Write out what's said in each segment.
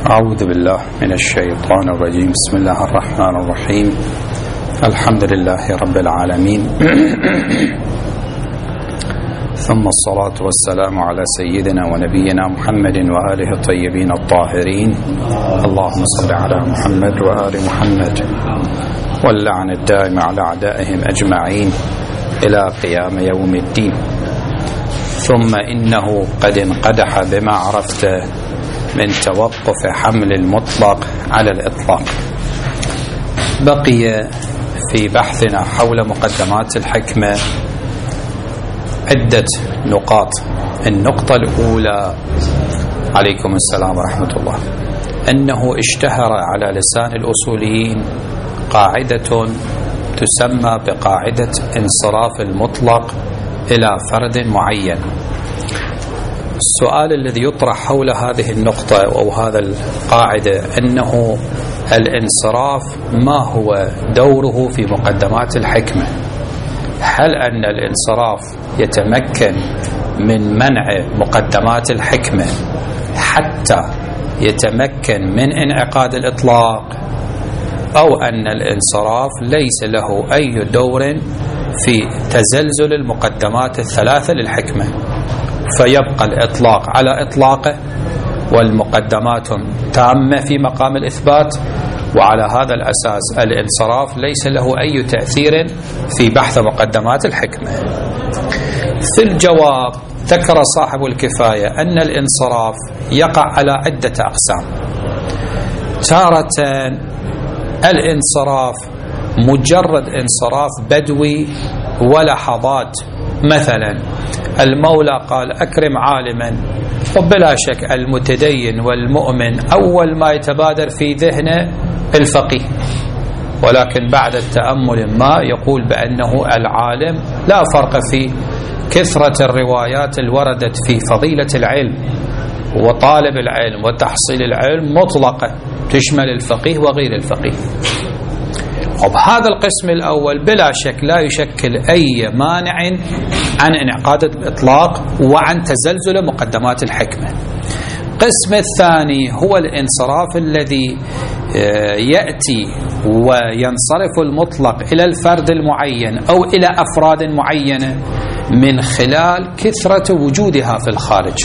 أعوذ بالله من الشيطان الرجيم. بسم الله الرحمن الرحيم. الحمد لله رب العالمين، ثم الصلاة والسلام على سيدنا ونبينا محمد وآله الطيبين الطاهرين. اللهم صل على محمد وآل محمد، واللعن الدائم على أعدائهم أجمعين إلى قيام يوم الدين. ثم إنه قد انقدح بما عرفت من توقف حمل المطلق على الإطلاق. بقي في بحثنا حول مقدمات الحكمة عدة نقاط. النقطة الأولى، عليكم السلام ورحمة الله، أنه اشتهر على لسان الأصوليين قاعدة تسمى بقاعدة انصراف المطلق إلى فرد معين. السؤال الذي يطرح حول هذه النقطة أو هذا القاعدة أنه الانصراف ما هو دوره في مقدمات الحكمة؟ هل أن الانصراف يتمكن من منع مقدمات الحكمة حتى يتمكن من انعقاد الإطلاق، أو أن الانصراف ليس له أي دور في تزلزل المقدمات الثلاثة للحكمة، فيبقى الإطلاق على إطلاقه والمقدمات تامة في مقام الإثبات، وعلى هذا الأساس الانصراف ليس له أي تأثير في بحث مقدمات الحكمة؟ في الجواب ذكر صاحب الكفاية أن الانصراف يقع على عدة أقسام. تارة الانصراف مجرد انصراف بدوي ولحظات، مثلا المولى قال أكرم عالما، وبلا شك المتدين والمؤمن أول ما يتبادر في ذهنه الفقيه، ولكن بعد التأمل ما يقول بأنه العالم. لا فرق في كثرة الروايات الوردت في فضيلة العلم وطالب العلم وتحصيل العلم مطلقة تشمل الفقيه وغير الفقيه. وبهذا القسم الأول بلا شك لا يشكل أي مانع عن انعقاد الإطلاق وعن تزلزل مقدمات الحكمة. القسم الثاني هو الانصراف الذي يأتي وينصرف المطلق إلى الفرد المعين أو إلى أفراد معينة من خلال كثرة وجودها في الخارج،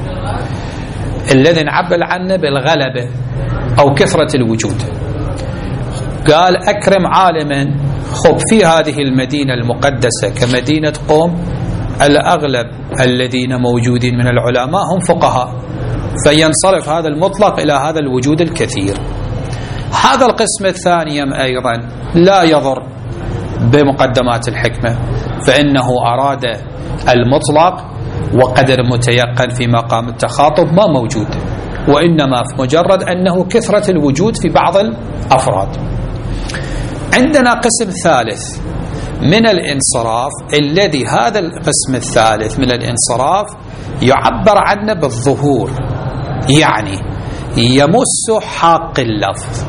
الذي نعبر عنه بالغلبة أو كثرة الوجود. قال أكرم عالما، خب في هذه المدينة المقدسة كمدينة قوم الأغلب الذين موجودين من العلماء هم فقهاء، فينصرف هذا المطلق إلى هذا الوجود الكثير. هذا القسم الثاني أيضا لا يضر بمقدمات الحكمة، فإنه أراد المطلق وقدر متيقن في مقام التخاطب ما موجود، وإنما مجرد أنه كثرة الوجود في بعض الأفراد. عندنا قسم ثالث من الانصراف، الذي هذا القسم الثالث من الانصراف يعبر عنه بالظهور، يعني يمس حاق اللفظ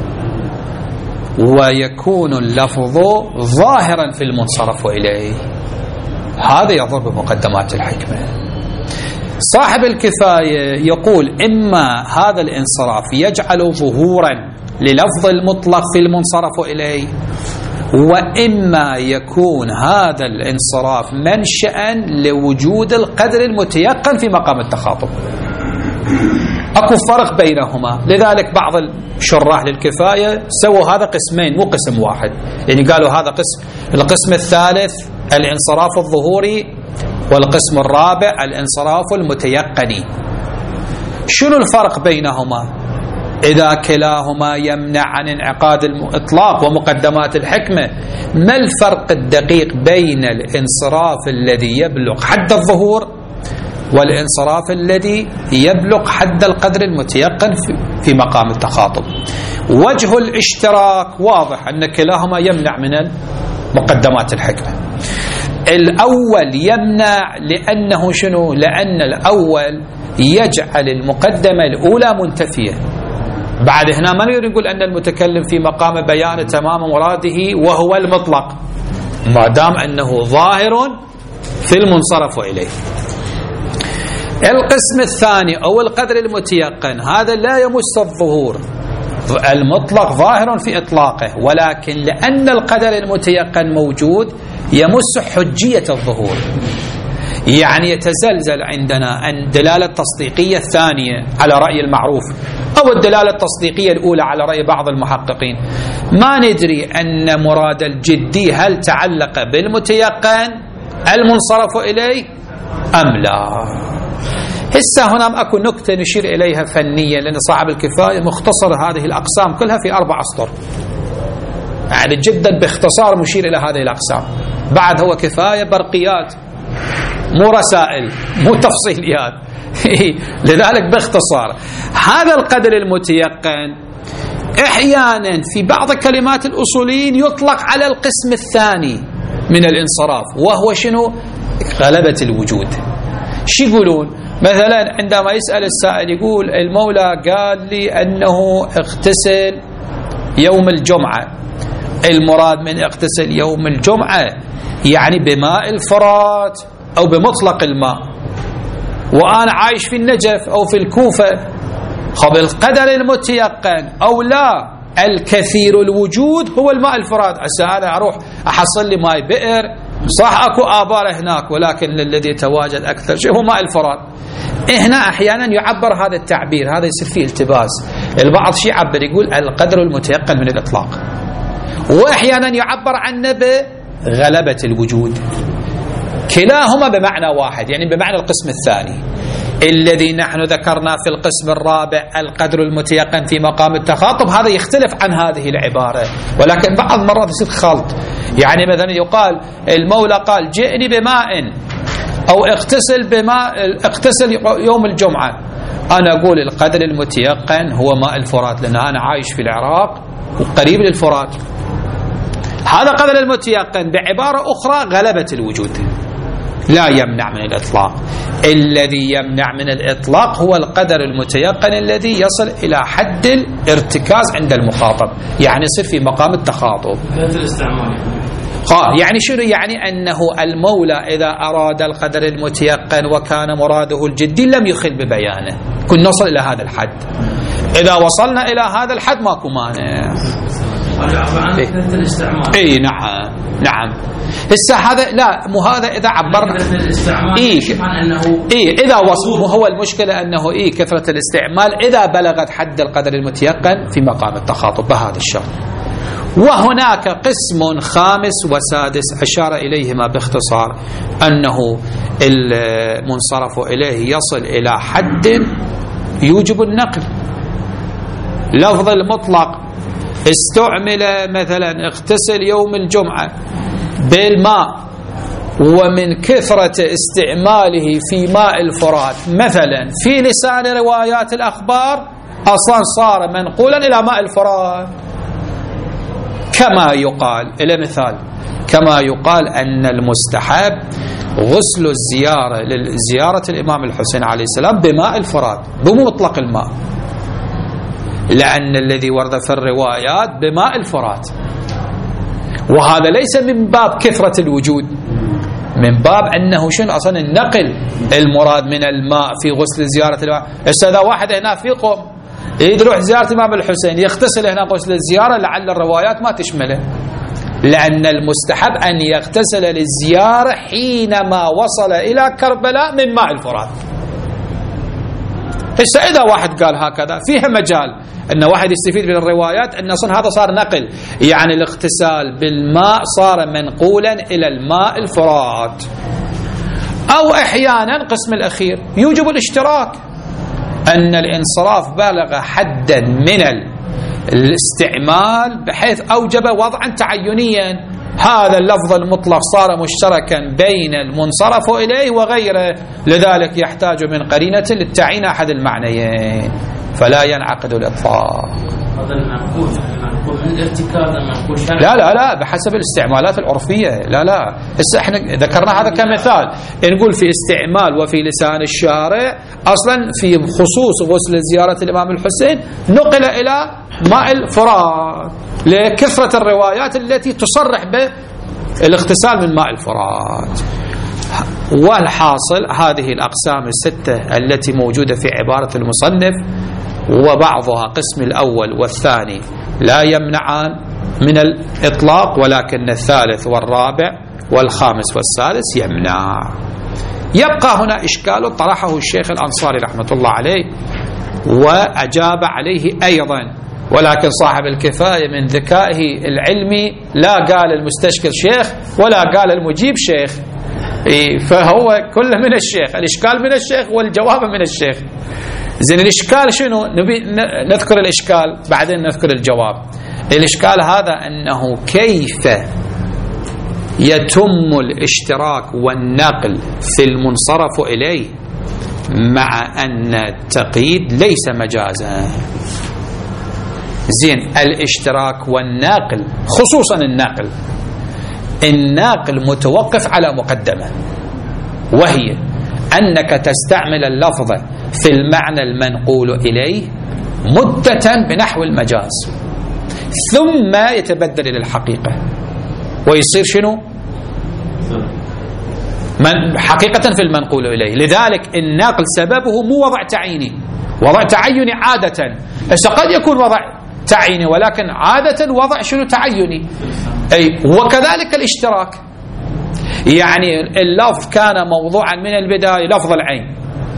ويكون اللفظ ظاهرا في المنصرف إليه. هذا يضر بمقدمات الحكمة. صاحب الكفاية يقول إما هذا الانصراف يجعل ظهورا للفظ المطلق في المنصرف إليه، وإما يكون هذا الانصراف منشأ لوجود القدر المتيقن في مقام التخاطب. أكو فرق بينهما، لذلك بعض الشراح للكفاية سووا هذا قسمين مو قسم واحد، يعني قالوا هذا القسم الثالث الانصراف الظهوري، والقسم الرابع الانصراف المتيقني. شنو الفرق بينهما؟ إذا كلاهما يمنع عن انعقاد الإطلاق ومقدمات الحكمة، ما الفرق الدقيق بين الانصراف الذي يبلغ حد الظهور والانصراف الذي يبلغ حد القدر المتيقن في مقام التخاطب؟ وجه الاشتراك واضح أن كلاهما يمنع من مقدمات الحكمة. الأول يمنع لأنه شنو؟ لأن الأول يجعل المقدمة الأولى منتفية. بعد هنا ما نقدر نقول أن المتكلم في مقام بيان تمام مراده وهو المطلق، ما دام أنه ظاهر في المنصرف إليه. القسم الثاني أو القدر المتيقن هذا لا يمس الظهور، المطلق ظاهر في إطلاقه، ولكن لأن القدر المتيقن موجود يمس حجية الظهور، يعني يتزلزل عندنا الدلالة التصديقية الثانية على رأي المعروف أو الدلالة التصديقية الأولى على رأي بعض المحققين. ما ندري أن مراد الجدي هل تعلق بالمتيقن المنصرف إليه أم لا. هسه هنا أكو نكتة نشير إليها فنيا، لأن صاحب الكفاية مختصر هذه الأقسام كلها في 4 أسطر، يعني جدا باختصار مشير إلى هذه الأقسام. بعد هو كفاية برقيات مو رسائل مو تفصيليات لذلك باختصار هذا القدر المتيقن احيانا في بعض كلمات الاصوليين يطلق على القسم الثاني من الانصراف، وهو شنو؟ غلبة الوجود. شو يقولون؟ مثلا عندما يسأل السائل يقول المولى قال لي انه اغتسل يوم الجمعة، المراد من اغتسل يوم الجمعة يعني بماء الفرات أو بمطلق الماء، وأنا عايش في النجف أو في الكوفة. خب القدر المتيقن أو لا الكثير الوجود هو الماء الفرات، عسى أنا أروح أحصل لي ماء بئر، صح أكو آبار هناك، ولكن الذي يتواجد أكثر شيء هو ماء الفرات. هنا أحيانا يعبر هذا التعبير، هذا يصير فيه التباس، البعض شيء يعبر يقول القدر المتيقن من الإطلاق، وأحيانا يعبر عنه بغلبة الوجود. كلاهما بمعنى واحد، يعني بمعنى القسم الثاني الذي نحن ذكرنا في القسم الرابع القدر المتيقن في مقام التخاطب. هذا يختلف عن هذه العبارة، ولكن بعض مرات يصير خلط، يعني مثلا يقال المولى قال جئني بماء أو اغتسل بماء، اغتسل يوم الجمعة، أنا أقول القدر المتيقن هو ماء الفرات لأن أنا عايش في العراق وقريب للفرات. هذا قدر المتيقن بعبارة أخرى غلبة الوجود، لا يمنع من الإطلاق. الذي يمنع من الإطلاق هو القدر المتيقن الذي يصل إلى حد الارتكاز عند المخاطب، يعني يصير في مقام التخاطب. يعني شنو؟ يعني أنه المولى إذا أراد القدر المتيقن وكان مراده الجدي لم يخل ببيانه، كنا نصل إلى هذا الحد. إذا وصلنا إلى هذا الحد ماكو مانع. اي نعم نعم. هسه هذا لا مو هذا اذا عبرنا اذا وصل، هو المشكله انه كثره الاستعمال اذا بلغت حد القدر المتيقن في مقام التخاطب بهذا الشكل. وهناك قسم خامس وسادس أشار إليهما باختصار، أنه المنصرف إليه يصل إلى حد يوجب النقل. لفظ المطلق استعمل مثلا اغتسل يوم الجمعة بالماء، ومن كثرة استعماله في ماء الفرات مثلا في لسان روايات الأخبار أصلا صار منقولا إلى ماء الفرات. كما يقال إلى مثال، كما يقال أن المستحب غسل الزيارة لزيارة الإمام الحسين عليه السلام بماء الفرات بمطلق الماء، لأن الذي ورد في الروايات بماء الفرات، وهذا ليس من باب كثرة الوجود، من باب أنه شنو أصلا النقل المراد من الماء في غسل زيارة الإمام. إذا واحد هنا في قوم يروح زيارة الإمام الحسين يغتسل هنا غسل الزيارة، لعل الروايات ما تشمله، لأن المستحب أن يغتسل للزيارة حينما وصل إلى كربلاء من ماء الفرات. إذا واحد قال هكذا فيها مجال أن واحد يستفيد من الروايات أن أصلا هذا صار نقل، يعني الاغتسال بالماء صار منقولا إلى الماء الفرات. أو أحيانا قسم الأخير يوجب الاشتراك، أن الانصراف بلغ حدا من الاستعمال بحيث أوجب وضعا تعينيا، هذا اللفظ المطلق صار مشتركا بين المنصرف إليه وغيره، لذلك يحتاج من قرينة للتعيين أحد المعنيين، فلا ينعقد الإطلاق. هذا المنقول من ارتكاز المنقول لا بحسب الاستعمالات العرفية. لا هسه احنا ذكرنا هذا كمثال، نقول في استعمال وفي لسان الشارع أصلا في خصوص غسل زيارة الإمام الحسين نقل إلى ماء الفرات لكثرة الروايات التي تصرح بالاغتسال من ماء الفرات. والحاصل هذه الأقسام الستة التي موجودة في عبارة المصنف وبعضها قسم الأول والثاني لا يمنعان من الإطلاق، ولكن الثالث والرابع والخامس والسادس يمنع. يبقى هنا إشكال طرحه الشيخ الأنصاري رحمة الله عليه وأجاب عليه أيضا، ولكن صاحب الكفاية من ذكائه العلمي لا قال المستشكل شيخ ولا قال المجيب شيخ، فهو كله من الشيخ، الإشكال من الشيخ والجواب من الشيخ. زين الإشكال شنو؟ نبي نذكر الإشكال بعدين نذكر الجواب. الإشكال هذا أنه كيف يتم الاشتراك والنقل في المنصرف إليه مع أن التقييد ليس مجازا. زين الاشتراك والنقل خصوصا الناقل متوقف على مقدمة، وهي أنك تستعمل اللفظ في المعنى المنقول إليه مدة بنحو المجاز ثم يتبدل إلى الحقيقة ويصير شنو؟ من حقيقة في المنقول إليه. لذلك النقل سببه مو وضع تعييني، وضع تعيني عادة، قد يكون وضع تعييني ولكن عادة وضع شنو؟ تعيني. أي وكذلك الاشتراك، يعني اللفظ كان موضوعا من البداية لفظ العين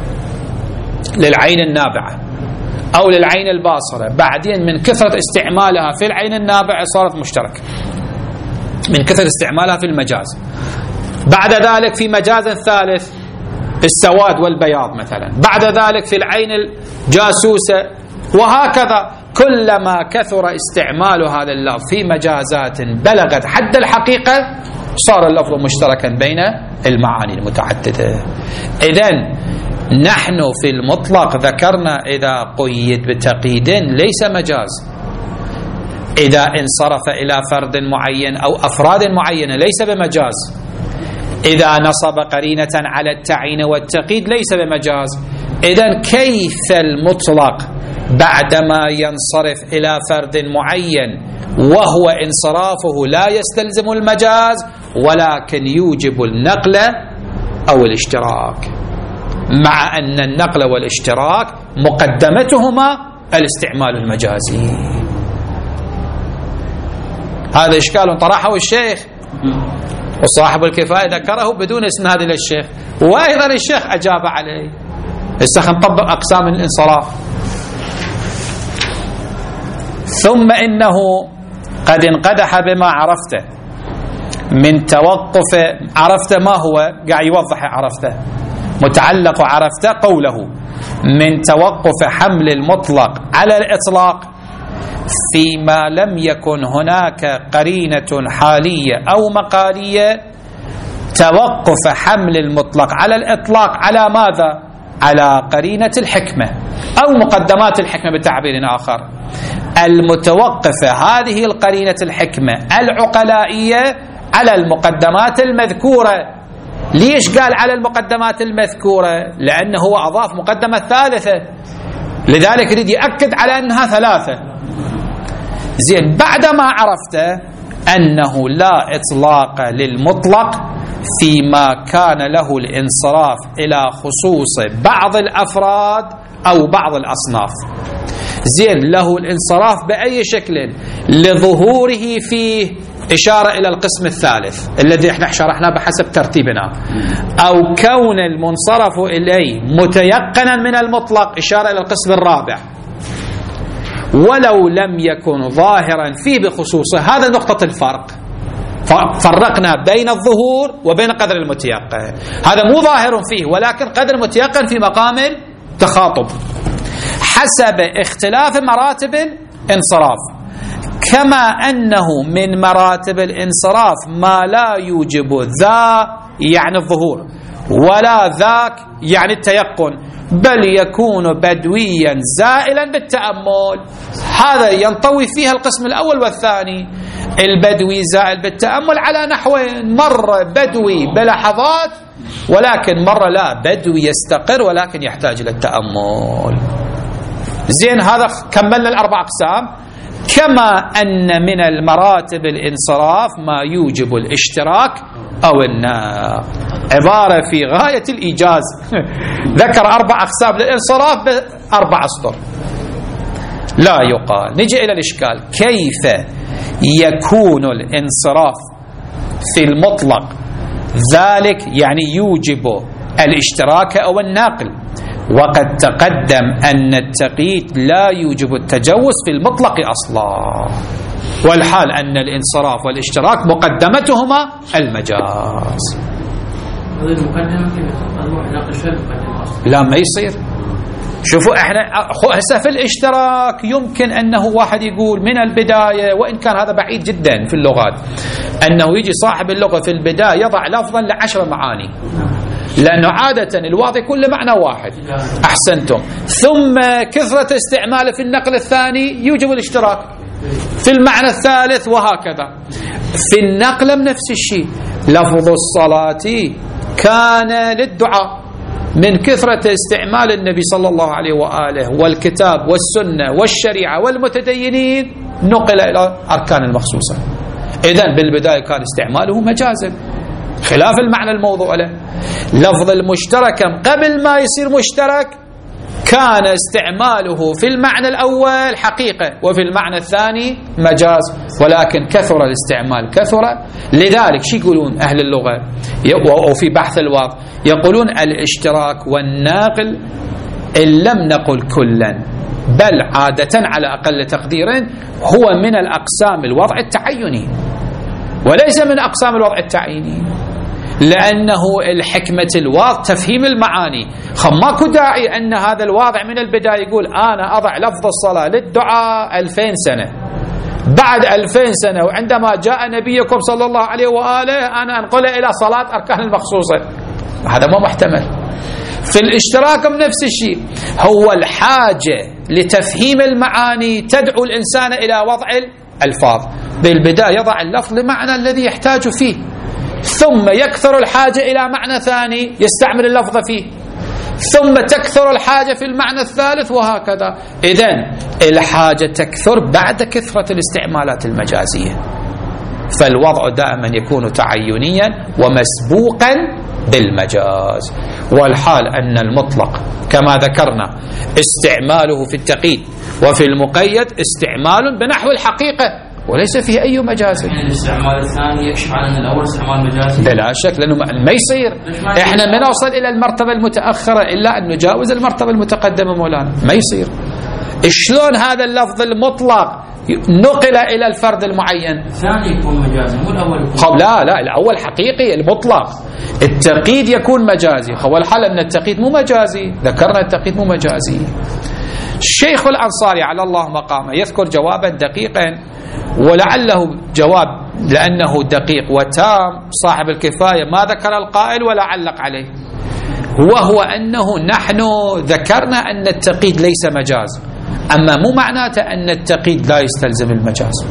للعين النابعة أو للعين الباصرة، بعدين من كثرة استعمالها في العين النابعة صارت مشترك من كثرة استعمالها في المجاز. بعد ذلك في مجاز ثالث السواد والبياض مثلا، بعد ذلك في العين الجاسوسة، وهكذا كلما كثر استعمال هذا اللفظ في مجازات بلغت حد الحقيقة صار اللفظ مشتركا بين المعاني المتعددة. إذن نحن في المطلق ذكرنا إذا قيد بتقييد ليس مجاز، إذا انصرف إلى فرد معين أو أفراد معينة ليس بمجاز، إذا نصب قرينة على التعيين والتقييد ليس بمجاز. إذن كيف المطلق بعدما ينصرف إلى فرد معين وهو انصرافه لا يستلزم المجاز ولكن يوجب النقل أو الاشتراك، مع أن النقل والاشتراك مقدمتهما الاستعمال المجازي. هذا إشكال طرحه الشيخ وصاحب الكفاية ذكره بدون إسناد إلى الشيخ، وأيضا الشيخ أجاب عليه. هسه نطبق أقسام الانصراف. ثم إنه قد انقدح بما عرفته من توقف. عرفته ما هو؟ قاعد يوضح عرفته، متعلق عرفته قوله من توقف حمل المطلق على الإطلاق فيما لم يكن هناك قرينة حالية أو مقالية. توقف حمل المطلق على الإطلاق على ماذا؟ على قرينة الحكمة أو مقدمات الحكمة بتعبير آخر. المتوقفة هذه القرينة الحكمة العقلائية على المقدمات المذكورة. ليش قال على المقدمات المذكورة؟ لأنه هو أضاف مقدمة ثالثة، لذلك يريد يأكد على أنها ثلاثة. زين بعدما عرفت أنه لا إطلاق للمطلق فيما كان له الانصراف إلى خصوص بعض الأفراد أو بعض الأصناف. زين له الانصراف بأي شكل؟ لظهوره فيه إشارة إلى القسم الثالث الذي احنا شرحناه بحسب ترتيبنا، أو كون المنصرف إليه متيقنا من المطلق إشارة إلى القسم الرابع، ولو لم يكن ظاهرا فيه بخصوصه. هذا نقطة الفرق، فرقنا بين الظهور وبين قدر المتيقن. هذا مو ظاهر فيه ولكن قدر المتيقن في مقام التخاطب حسب اختلاف مراتب الانصراف. كما أنه من مراتب الانصراف ما لا يوجب ذا يعني الظهور ولا ذاك يعني التيقن، بل يكون بدويا زائلا بالتأمل. هذا ينطوي فيها القسم الأول والثاني. البدوي زائل بالتأمل على نحوين: مرة بدوي بلحظات، ولكن مرة لا، بدوي يستقر ولكن يحتاج إلى التأمل. زين هذا كملنا الأربع أقسام. كما أن من المراتب الانصراف ما يوجب الاشتراك أو النقل. عبارة في غاية الإيجاز. ذكر 4 أقسام للانصراف ب4 أسطر. لا يقال. نجي إلى الإشكال، كيف يكون الانصراف في المطلق ذلك يعني يوجب الاشتراك أو النقل، وقد تقدم أن التقييد لا يوجب التجوز في المطلق أصلا، والحال أن الانصراف والاشتراك مقدمتهما المجاز. لا ما يصير. شوفوا احنا هسه في الاشتراك يمكن انه واحد يقول من البدايه، وان كان هذا بعيد جدا في اللغات، انه يجي صاحب اللغه في البدايه يضع لفظا ل10 معاني، لانه عاده الواضح يكون له معنى واحد. احسنتم. ثم كثره استعماله في النقل الثاني يوجب الاشتراك في المعنى الثالث، وهكذا. في النقل نفس الشيء. لفظ الصلاه كان للدعاء، من كثرة استعمال النبي صلى الله عليه وآله والكتاب والسنة والشريعة والمتدينين نقل إلى أركان المخصوصة. إذن بالبداية كان استعماله مجازا خلاف المعنى الموضوع له. لفظ المشترك قبل ما يصير مشترك كان استعماله في المعنى الأول حقيقة، وفي المعنى الثاني مجاز، ولكن كثر الاستعمال كثر. لذلك شو يقولون أهل اللغة وفي بحث الوضع؟ يقولون الاشتراك والناقل إن لم نقل كلا بل عادة على أقل تقدير هو من الأقسام الوضع التعيني وليس من أقسام الوضع التعييني، لأنه الحكمة الواضع تفهيم المعاني. ماكو داعي أن هذا الواضع من البداية يقول أنا أضع لفظ الصلاة للدعاء 2000 سنة، بعد 2000 سنة وعندما جاء نبيكم صلى الله عليه وآله أنا أنقله إلى صلاة أركان المخصوصة. هذا ما محتمل. في الاشتراك نفس الشيء، هو الحاجة لتفهيم المعاني تدعو الإنسان إلى وضع الألفاظ. بالبداية يضع اللفظ لمعنى الذي يحتاج فيه، ثم يكثر الحاجة إلى معنى ثاني يستعمل اللفظ فيه، ثم تكثر الحاجة في المعنى الثالث، وهكذا. إذن الحاجة تكثر بعد كثرة الاستعمالات المجازية. فالوضع دائما يكون تعينيا ومسبوقا بالمجاز، والحال أن المطلق كما ذكرنا استعماله في التقييد وفي المقيد استعمال بنحو الحقيقة وليس فيه أي مجاز. الاستعمال الثاني يكشف عن الأول استعمال مجازي بلا شك، لأنه ما يصير إحنا ما نوصل إلى المرتبة المتأخرة إلا أن نجاوز المرتبة المتقدمة مولانا. ما يصير. شلون هذا اللفظ المطلق نقل إلى الفرد المعين؟ الثاني يكون مجازي مو الأول يكون. لا الأول حقيقي المطلق. التقييد يكون مجازي. والحال أن التقييد مو مجازي، ذكرنا التقييد مو مجازي. الشيخ الأنصاري على الله مقامه يذكر جوابا دقيقا، ولعله جواب لأنه دقيق وتام صاحب الكفاية ما ذكر القائل ولا علق عليه، وهو أنه نحن ذكرنا أن التقييد ليس مجاز، أما مو معناته أن التقييد لا يستلزم المجاز.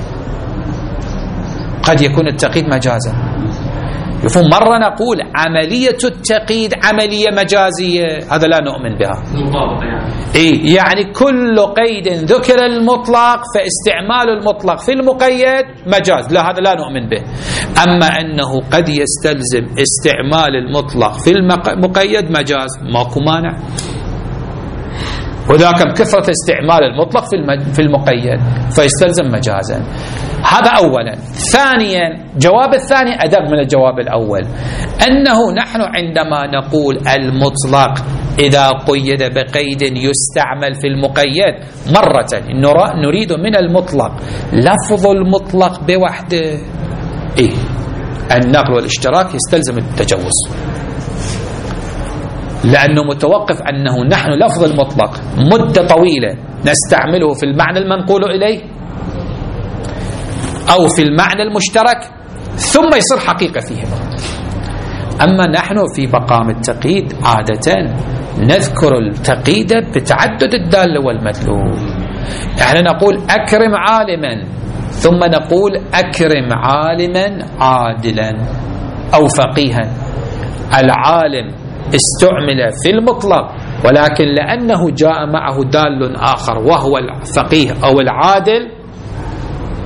قد يكون التقييد مجازا. يفهم مرة نقول عملية التقييد عملية مجازية، هذا لا نؤمن بها. يعني كل قيد ذكر المطلق فاستعمال المطلق في المقيد مجاز، لا هذا لا نؤمن به. أما أنه قد يستلزم استعمال المطلق في المقيد مجاز، ماكو مانع. وذاك كثرة استعمال المطلق في المقيد فيستلزم مجازا. هذا أولا. ثانيا، جواب الثاني أدق من الجواب الأول، أنه نحن عندما نقول المطلق إذا قيد بقيد يستعمل في المقيد مرة نريد من المطلق لفظ المطلق بوحده. النقل والاشتراك يستلزم التجوز، لأنه متوقف أنه نحن لفظ المطلق مدة طويلة نستعمله في المعنى المنقول إليه أو في المعنى المشترك ثم يصير حقيقة فيه. أما نحن في مقام التقييد عادة نذكر التقييد بتعدد الدال والمدلول. احنا نقول أكرم عالما، ثم نقول أكرم عالما عادلا أو فقيها. العالم استعمل في المطلق، ولكن لأنه جاء معه دال آخر وهو الفقيه أو العادل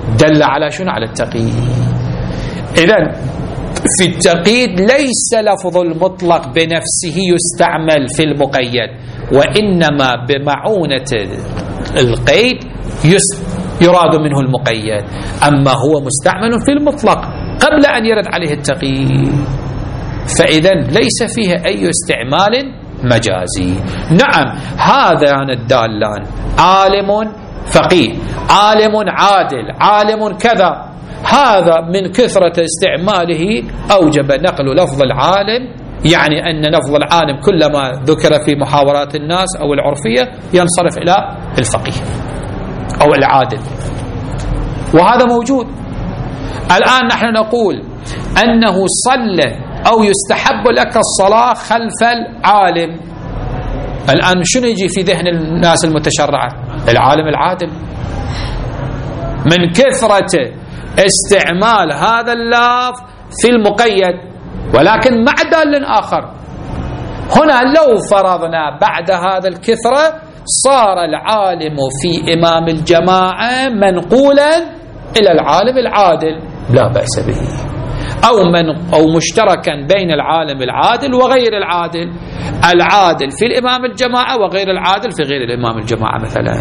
دل على شنو؟ على التقييد. إذن في التقييد ليس لفظ المطلق بنفسه يستعمل في المقيد، وإنما بمعونة القيد يراد منه المقيد، أما هو مستعمل في المطلق قبل أن يرد عليه التقييد، فإذن ليس فيه أي استعمال مجازي. نعم هذان الدالان عالم فقيه، عالم عادل، عالم كذا، هذا من كثرة استعماله أوجب نقل لفظ العالم، يعني أن لفظ العالم كلما ذكر في محاورات الناس أو العرفية ينصرف إلى الفقيه أو العادل، وهذا موجود. الآن نحن نقول أنه صلى أو يستحب لك الصلاة خلف العالم، الآن شنو يجي في ذهن الناس المتشرعة؟ العالم العادل. من كثرة استعمال هذا اللفظ في المقيد، ولكن مع دال آخر. هنا لو فرضنا بعد هذا الكثرة صار العالم في إمام الجماعة منقولا إلى العالم العادل لا بأس به، أو مشتركا بين العالم العادل وغير العادل، العادل في الإمام الجماعة وغير العادل في غير الإمام الجماعة مثلا،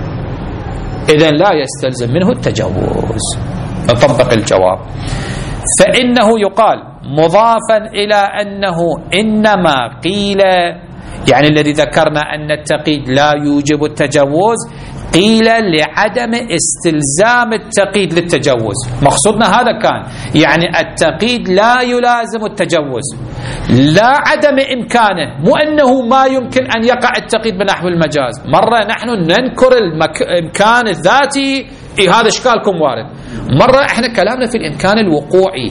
إذن لا يستلزم منه التجوز. نطبق الجواب، فإنه يقال مضافا إلى أنه إنما قيل، يعني الذي ذكرنا أن التقييد لا يوجب التجوز، قيل لعدم استلزام التقييد للتجوز. مقصودنا هذا كان، يعني التقييد لا يلازم التجوز، لا عدم إمكانه، مو أنه ما يمكن أن يقع التقييد بنحو المجاز. مرة نحن ننكر الإمكان الذاتي، هذا إشكالكم وارد. مرة احنا كلامنا في الإمكان الوقوعي،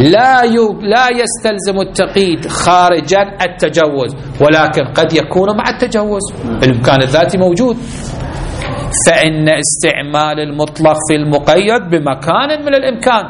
لا يستلزم التقييد خارجا التجوز، ولكن قد يكون مع التجوز، الإمكان الذاتي موجود. فإن استعمال المطلق في المقيد بمكان من الإمكان،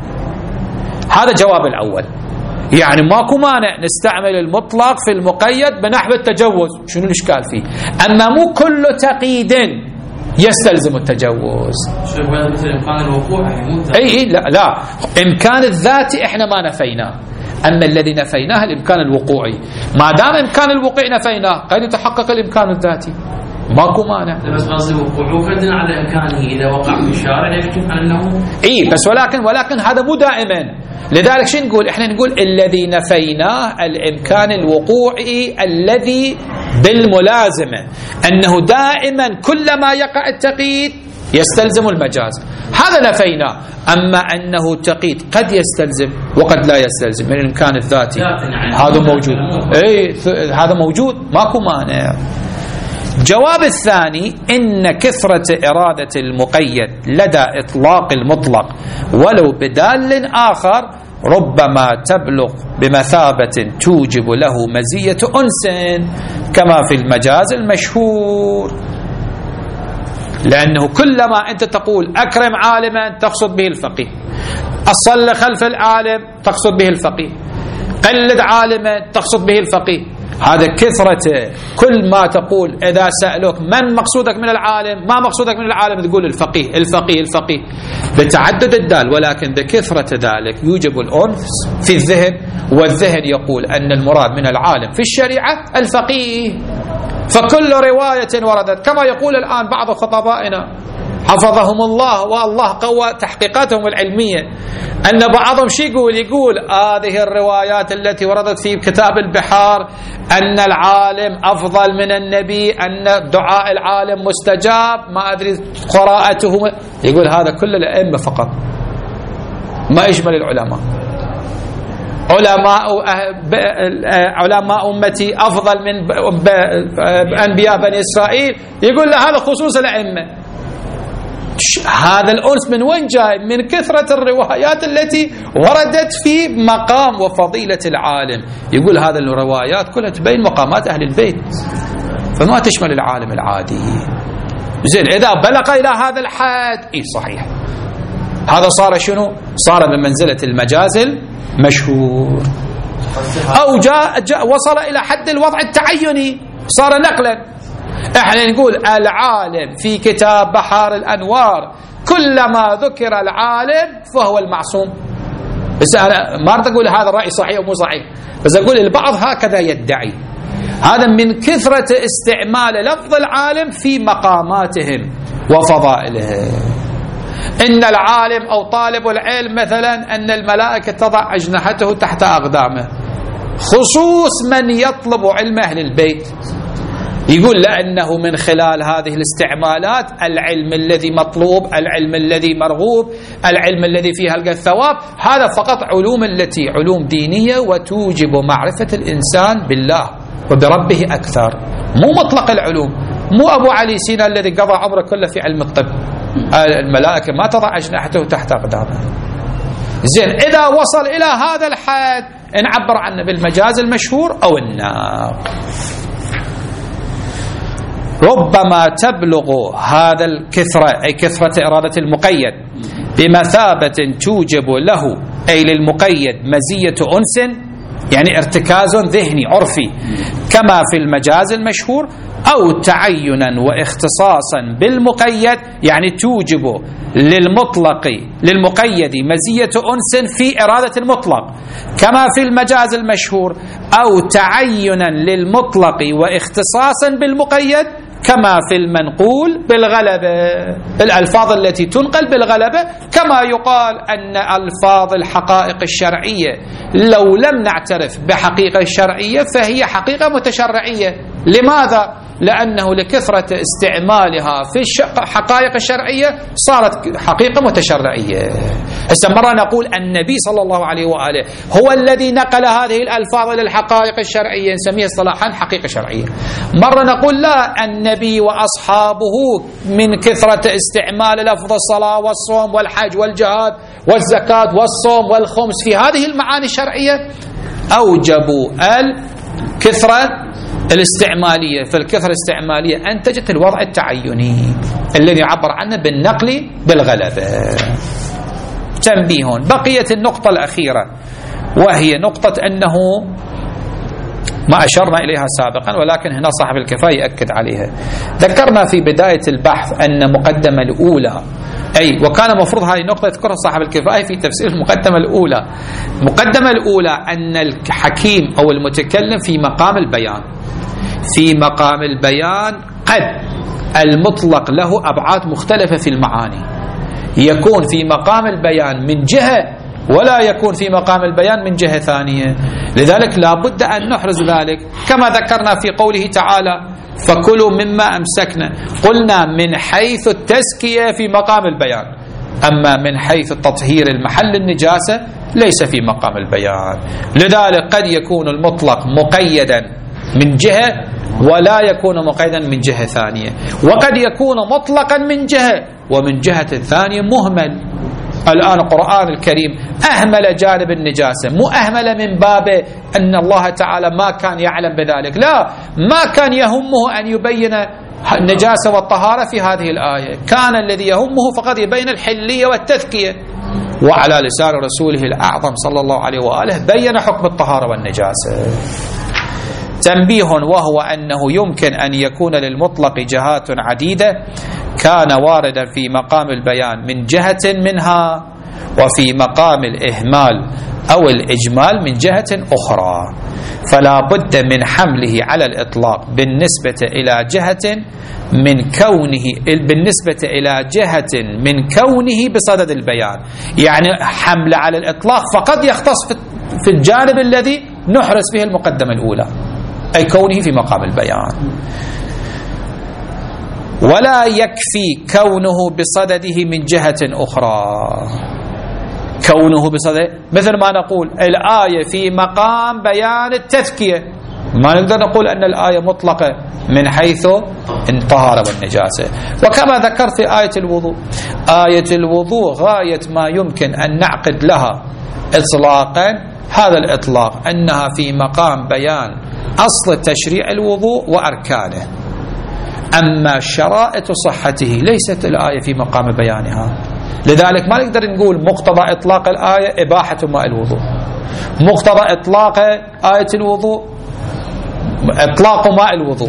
هذا جواب الأول، يعني ماكو مانع نستعمل المطلق في المقيد بنحو التجوز، شنو الإشكال فيه؟ أما مو كل تقييد يستلزم التجوز. شوف مثل إمكان الوقوع أي لا إمكان الذاتي إحنا ما نفيناه، أما الذي نفيناه الإمكان الوقوعي. ما دام إمكان الوقوع نفيناه قد يتحقق الإمكان الذاتي، ماكو مانع. بس قصدي وقوعه قدنا على إمكانه إذا وقع في الشارع يكشف عنه. بس ولكن هذا مو دائما. لذلك شو نقول؟ إحنا نقول الذي نفيناه الإمكان الوقوعي الذي بالملازمة، أنه دائما كلما يقع التقييد يستلزم المجاز، هذا نفيناه. أما أنه التقييد قد يستلزم وقد لا يستلزم من الإمكان الذاتي، هذا موجود. هذا موجود، ماكو مانع. جواب الثاني، إن كثرة إرادة المقيد لدى إطلاق المطلق ولو بدال آخر ربما تبلغ بمثابة توجب له مزية أنس كما في المجاز المشهور، لأنه كلما أنت تقول أكرم عالما تقصد به الفقيه، أصل خلف العالم تقصد به الفقيه، قلد عالما تقصد به الفقيه. هذا كثرة، كل ما تقول إذا سألوك من مقصودك من العالم، ما مقصودك من العالم، تقول الفقيه الفقيه الفقيه، بتعدد الدال، ولكن بكثرة ذلك يوجب الأنس في الذهن، والذهن يقول أن المراد من العالم في الشريعة الفقيه. فكل رواية وردت، كما يقول الآن بعض خطبائنا حفظهم الله والله قوى تحقيقاتهم العلمية، أن بعضهم شي يقول هذه الروايات التي وردت في كتاب البحار أن العالم أفضل من النبي، أن دعاء العالم مستجاب، ما أدري قراءته، يقول هذا كل الأئمة فقط، ما يشمل العلماء. علماء أمتي أفضل من أنبياء بني إسرائيل، يقول له هذا خصوص الأئمة. هذا الأنس من وين جاي؟ من كثرة الروايات التي وردت في مقام وفضيلة العالم. يقول هذا الروايات كلها تبين مقامات أهل البيت، فما تشمل العالم العادي. زين، إذا بلغ إلى هذا الحد صحيح، هذا صار شنو؟ صار بمنزلة المجاز المشهور، أو جاء وصل إلى حد الوضع التعيني، صار نقلا. احنا نقول العالم في كتاب بحار الأنوار كلما ذكر العالم فهو المعصوم. بس أنا ما أريد أقول هذا الرأي صحيح أو مو صحيح، بس أقول البعض هكذا يدعي، هذا من كثرة استعمال لفظ العالم في مقاماتهم وفضائلهم. إن العالم أو طالب العلم مثلا أن الملائكة تضع أجنحته تحت أقدامه، خصوص من يطلب علم أهل البيت، يقول لأنه من خلال هذه الاستعمالات العلم الذي مطلوب، العلم الذي مرغوب، العلم الذي فيها الثواب، هذا فقط علوم التي علوم دينية وتوجب معرفة الإنسان بالله وبربه أكثر، مو مطلق العلوم. مو أبو علي سينا الذي قضى عمره كله في علم الطب، الملائكة ما تضع أجنحته تحت أقدامه. زين، إذا وصل إلى هذا الحد نعبر عنه بالمجاز المشهور أو الناق. ربما تبلغ هذا الكثرة، أي كثرة إرادة المقيد، بمثابة توجب له أي للمقيد مزية أنس، يعني ارتكاز ذهني عرفي كما في المجاز المشهور، أو تعينا واختصاصا بالمقيد، يعني توجب للمقيد مزية أنس في إرادة المطلق كما في المجاز المشهور، أو تعينا للمطلق واختصاصا بالمقيد كما في المنقول بالغلبة. الألفاظ التي تنقل بالغلبة كما يقال أن ألفاظ الحقائق الشرعية لو لم نعترف بحقيقة الشرعية فهي حقيقة متشرعية. لماذا؟ لأنه لكثرة استعمالها في الحقائق الشرعية صارت حقيقة متشرعية. هسه مرة نقول النبي صلى الله عليه وآله هو الذي نقل هذه الألفاظ للحقائق الشرعية، نسميها اصطلاحا حقيقة شرعية. مرة نقول لا، النبي وأصحابه من كثرة استعمال لفظ الصلاة والصوم والحج والجهاد والزكاة والصوم والخمس في هذه المعاني الشرعية أوجبوا الكثرة الاستعمالية، فالكثرة الاستعمالية أنتجت الوضع التعيني الذي يعبر عنه بالنقل بالغلبة. تنبيه، بقيت النقطة الأخيرة وهي نقطة أنه ما أشرنا إليها سابقا ولكن هنا صاحب الكفاية يأكد عليها. ذكرنا في بداية البحث أن مقدمة الأولى، أي وكان مفروض هذه النقطة يذكرها صاحب الكفاية في تفسير المقدمة الأولى. المقدمة الأولى أن الحكيم أو المتكلم في مقام البيان، في مقام البيان قد المطلق له أبعاد مختلفة في المعاني، يكون في مقام البيان من جهة ولا يكون في مقام البيان من جهة ثانية. لذلك لا بد أن نحرز ذلك كما ذكرنا في قوله تعالى فكلوا مما أمسكنا، قلنا من حيث التزكية في مقام البيان، أما من حيث تطهير المحل النجاسة ليس في مقام البيان. لذلك قد يكون المطلق مقيدا من جهة ولا يكون مقيدا من جهة ثانية، وقد يكون مطلقا من جهة ومن جهة ثانية مهمل. الآن القرآن الكريم أهمل جانب النجاسة، مو أهمل من باب أن الله تعالى ما كان يعلم بذلك، لا، ما كان يهمه أن يبين النجاسة والطهارة في هذه الآية، كان الذي يهمه فقط يبين الحلية والتذكية، وعلى لسان رسوله الأعظم صلى الله عليه وآله بين حكم الطهارة والنجاسة. تنبيه، وهو أنه يمكن أن يكون للمطلق جهات عديدة كان واردا في مقام البيان من جهة منها، وفي مقام الإهمال أو الإجمال من جهة أخرى، فلا بد من حمله على الإطلاق بالنسبة إلى جهة من كونه بصدد البيان، يعني حمل على الإطلاق فقد يختص في الجانب الذي نحرز فيه المقدمة الأولى، أي كونه في مقام البيان، ولا يكفي كونه بصدده من جهة أخرى. كونه بصدده مثل ما نقول الآية في مقام بيان التذكية، ما نقدر نقول أن الآية مطلقة من حيث الطهارة والنجاسة. وكما ذكرت في آية الوضوء، آية الوضوء غاية ما يمكن أن نعقد لها إطلاقا هذا الإطلاق أنها في مقام بيان أصل تشريع الوضوء وأركانه، أما شرائط صحته ليست الآية في مقام بيانها. لذلك ما نقدر نقول مقتضى إطلاق الآية إباحة ماء الوضوء، مقتضى إطلاق آية الوضوء إطلاق ماء الوضوء،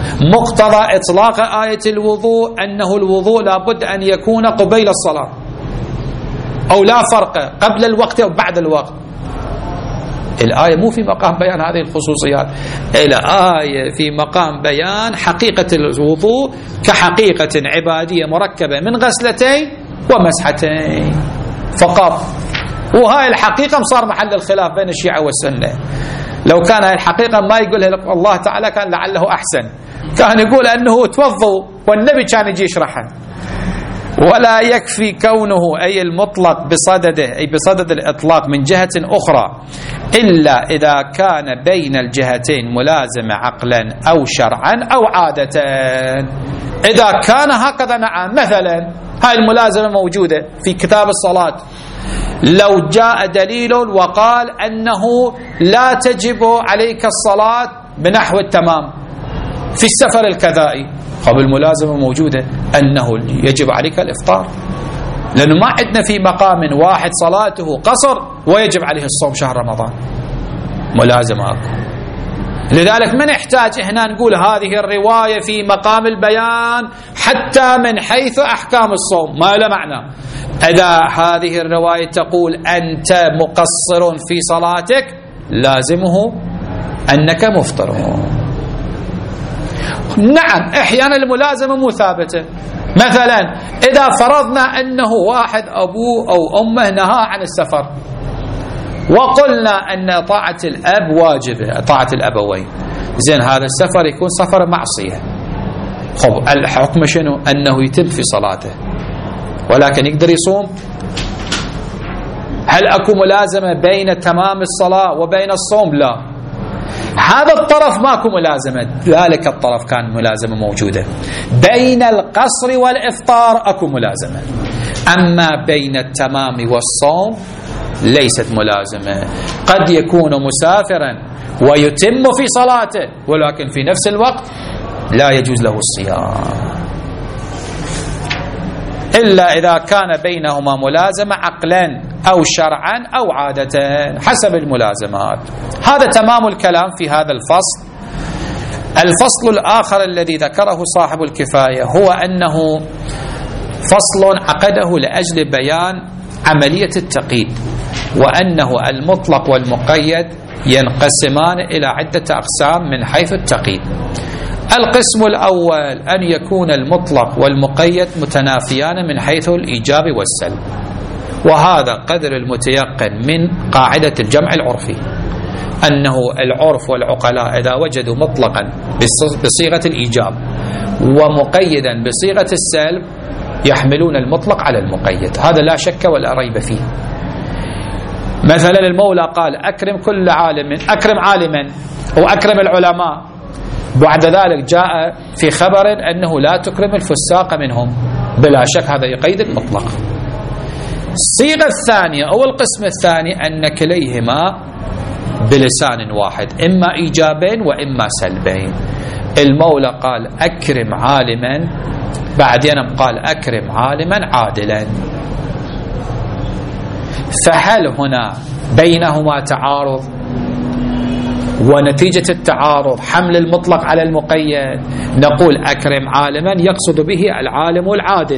مقتضى إطلاق آية الوضوء أنه الوضوء لابد أن يكون قبيل الصلاة، أو لا فرق قبل الوقت أو بعد الوقت. الآية مو في مقام بيان هذه الخصوصيات، الآية في مقام بيان حقيقة الوضوء كحقيقة عبادية مركبة من غسلتين ومسحتين فقط. وهاي الحقيقة صار محل الخلاف بين الشيعة والسنة. لو كان هاي الحقيقة ما يقولها الله تعالى كان لعله أحسن، كان يقول أنه توضوا والنبي كان يجي يشرحها. ولا يكفي كونه أي المطلق بصدده، أي بصدد الإطلاق من جهة أخرى، إلا إذا كان بين الجهتين ملازمة عقلا أو شرعا أو عادة. إذا كان هكذا نعم، مثلا هاي الملازمة موجودة في كتاب الصلاة، لو جاء دليل وقال أنه لا تجب عليك الصلاة بنحو التمام في السفر الكذائي، طب الملازمة موجودة أنه يجب عليك الإفطار، لأنه ما عندنا في مقام واحد صلاته قصر ويجب عليه الصوم شهر رمضان، ملازمة أكو. لذلك من يحتاج هنا نقول هذه الرواية في مقام البيان حتى من حيث أحكام الصوم ما له معنى. إذا هذه الرواية تقول أنت مقصر في صلاتك لازمه أنك مفطر. نعم أحيانا الملازمة مو ثابتة، مثلا إذا فرضنا أنه واحد أبوه أو أمه نهى عن السفر وقلنا أن طاعة الأب واجبة، طاعة الأبوين، زين هذا السفر يكون سفر معصية، خب الحكم شنو؟ أنه يتم في صلاته ولكن يقدر يصوم. هل أكو ملازمة بين تمام الصلاة وبين الصوم؟ لا، هذا الطرف ماكو ملازمة، ذلك الطرف كان ملازمة موجودة. بين القصر والإفطار أكو ملازمة، أما بين التمام والصوم ليست ملازمة. قد يكون مسافرا ويتم في صلاته ولكن في نفس الوقت لا يجوز له الصيام، إلا إذا كان بينهما ملازمة عقلا أو شرعا أو عادة حسب الملازمات. هذا تمام الكلام في هذا الفصل. الفصل الآخر الذي ذكره صاحب الكفاية هو أنه فصل عقده لأجل بيان عملية التقييد، وأنه المطلق والمقيد ينقسمان إلى عدة أقسام من حيث التقييد. القسم الأول أن يكون المطلق والمقيد متنافيان من حيث الإيجاب والسلب، وهذا قدر المتيقن من قاعدة الجمع العرفي، أنه العرف والعقلاء إذا وجدوا مطلقا بصيغة الإيجاب ومقيدا بصيغة السلب يحملون المطلق على المقيد، هذا لا شك ولا ريب فيه. مثلا المولى قال أكرم كل عالم، أكرم عالما وأكرم العلماء، بعد ذلك جاء في خبر أنه لا تكرم الفساق منهم، بلا شك هذا يقيد المطلق. الصيغة الثانية أو القسم الثاني أن كليهما بلسان واحد، إما إيجابين وإما سلبين. المولى قال أكرم عالما، بعدين قال أكرم عالما عادلا، فهل هنا بينهما تعارض؟ ونتيجة التعارض حمل المطلق على المقيد، نقول أكرم عالما يقصد به العالم العادل،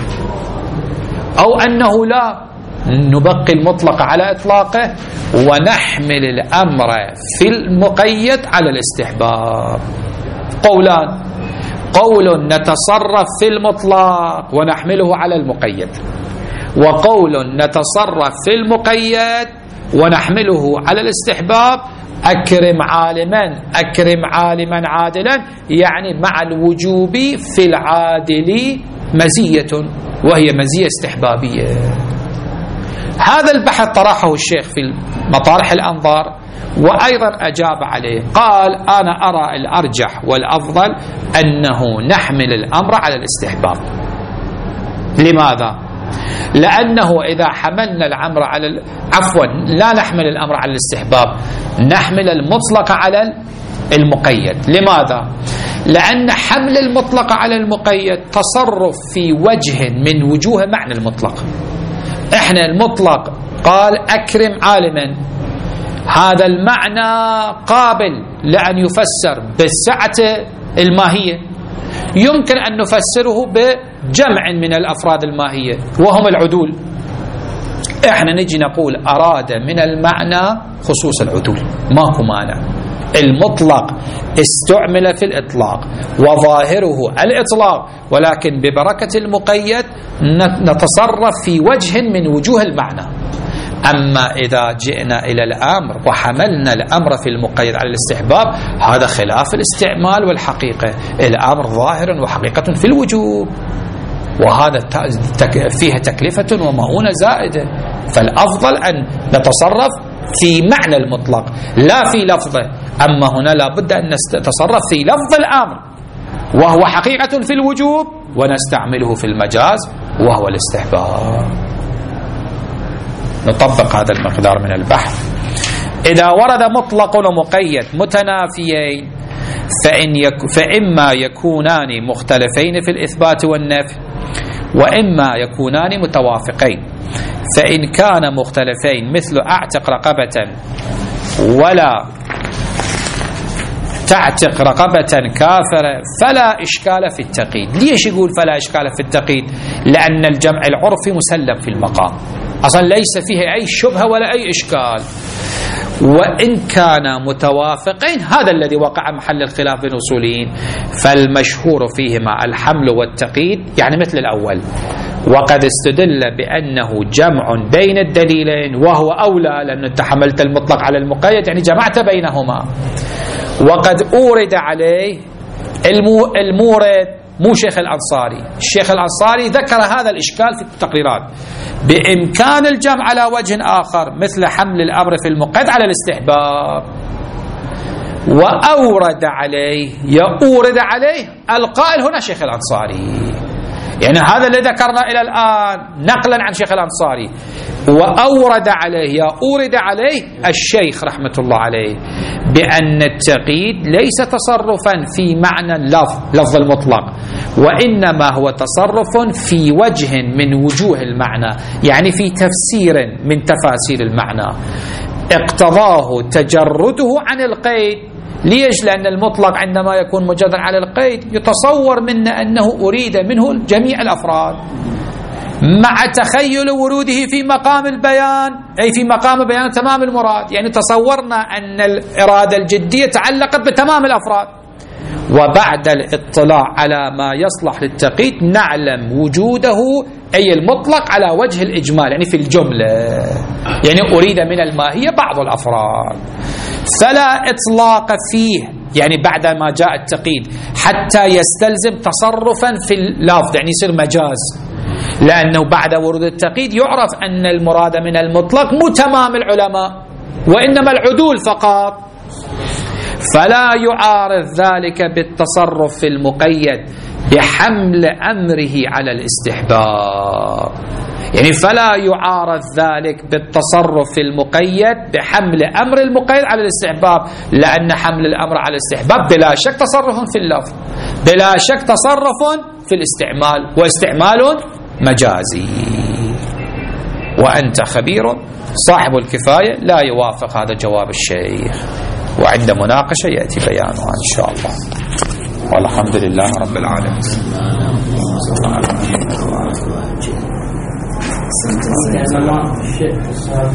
أو أنه لا، نبقي المطلق على إطلاقه ونحمل الأمر في المقيد على الاستحباب. قولان، قول نتصرف في المطلق ونحمله على المقيد، وقول نتصرف في المقيد ونحمله على الاستحباب. أكرم عالما، أكرم عالما عادلا، يعني مع الوجوب في العادل مزية وهي مزية استحبابية. هذا البحث طرحه الشيخ في مطارح الأنظار وأيضا أجاب عليه، قال أنا أرى الأرجح والأفضل أنه نحمل الأمر على الاستحباب. لماذا؟ لأنه إذا حملنا الأمر على لا نحمل الأمر على الاستحباب، نحمل المطلق على المقيد. لماذا؟ لأن حمل المطلق على المقيد تصرف في وجه من وجوه معنى المطلق. إحنا المطلق قال أكرم عالما، هذا المعنى قابل لأن يفسر بالسعة الماهية، يمكن أن نفسره بجمع من الأفراد الماهية وهم العدول. احنا نجي نقول أراد من المعنى خصوص العدول، ماكو مانع. المطلق استعمل في الإطلاق وظاهره الإطلاق، ولكن ببركة المقيد نتصرف في وجه من وجوه المعنى. أما إذا جئنا إلى الأمر وحملنا الأمر في المقيد على الاستحباب، هذا خلاف الاستعمال والحقيقة. الأمر ظاهر وحقيقة في الوجوب، وهذا فيها تكلفة ومؤونة زائدة، فالأفضل أن نتصرف في معنى المطلق لا في لفظه. أما هنا لابد أن نتصرف في لفظ الأمر وهو حقيقة في الوجوب، ونستعمله في المجاز وهو الاستحباب. نطبق هذا المقدار من البحث. إذا ورد مطلق ومقيد متنافيين فإما يكونان مختلفين في الإثبات والنفي، وإما يكونان متوافقين. فإن كان مختلفين مثل أعتق رقبة ولا تعتق رقبة كافرة فلا إشكال في التقييد. ليش يقول فلا إشكال في التقييد؟ لأن الجمع العرفي مسلم في المقام، أصلا ليس فيه أي شبهة ولا أي إشكال. وإن كان متوافقين هذا الذي وقع محل الخلاف بين الأصوليين، فالمشهور فيهما الحمل والتقييد، يعني مثل الأول. وقد استدل بأنه جمع بين الدليلين وهو أولى، لأن أنت حملت المطلق على المقيد يعني جمعت بينهما. وقد أورد عليه المورد مو شيخ الأنصاري. الشيخ الأنصاري ذكر هذا الإشكال في التقريرات، بإمكان الجمع على وجه آخر مثل حمل الأمر في المقيد على الاستحباب. وأورد عليه يورد عليه القائل هنا شيخ الأنصاري، يعني هذا الذي ذكرنا إلى الآن نقلا عن شيخ الأنصاري. وأورد عليه يورد عليه الشيخ رحمة الله عليه بأن التقييد ليس تصرفا في معنى لفظ المطلق، وإنما هو تصرف في وجه من وجوه المعنى، يعني في تفسير من تفاسير المعنى اقتضاه تجرده عن القيد. ليش؟ لأن المطلق عندما يكون مجردا على القيد يتصور منا أنه أريد منه جميع الأفراد، مع تخيل وروده في مقام البيان، أي في مقام بيان تمام المراد. يعني تصورنا أن الإرادة الجدية تعلقت بتمام الأفراد، وبعد الاطلاع على ما يصلح للتقييد نعلم وجوده أي المطلق على وجه الإجمال، يعني في الجملة، يعني أريد من الماهية بعض الأفراد، فلا إطلاق فيه، يعني بعد ما جاء التقييد حتى يستلزم تصرفا في اللفظ، يعني يصير مجاز، لأنه بعد ورود التقييد يعرف أن المراد من المطلق مو تمام العلماء وإنما العدول فقط، فلا يعارض ذلك بالتصرف في المقيد بحمل أمره على الاستحباب. يعني فلا يعارض ذلك بالتصرف في المقيد بحمل أمر المقيد على الاستحباب، لأن حمل الأمر على الاستحباب بلا شك تصرف في اللفظ، بلا شك تصرف في الاستعمال، واستعمال مجازي. وأنت خبير صاحب الكفاية لا يوافق هذا جواب الشيخ، وعند مناقشة يأتي بيانها إن شاء الله. والحمد لله رب العالمين.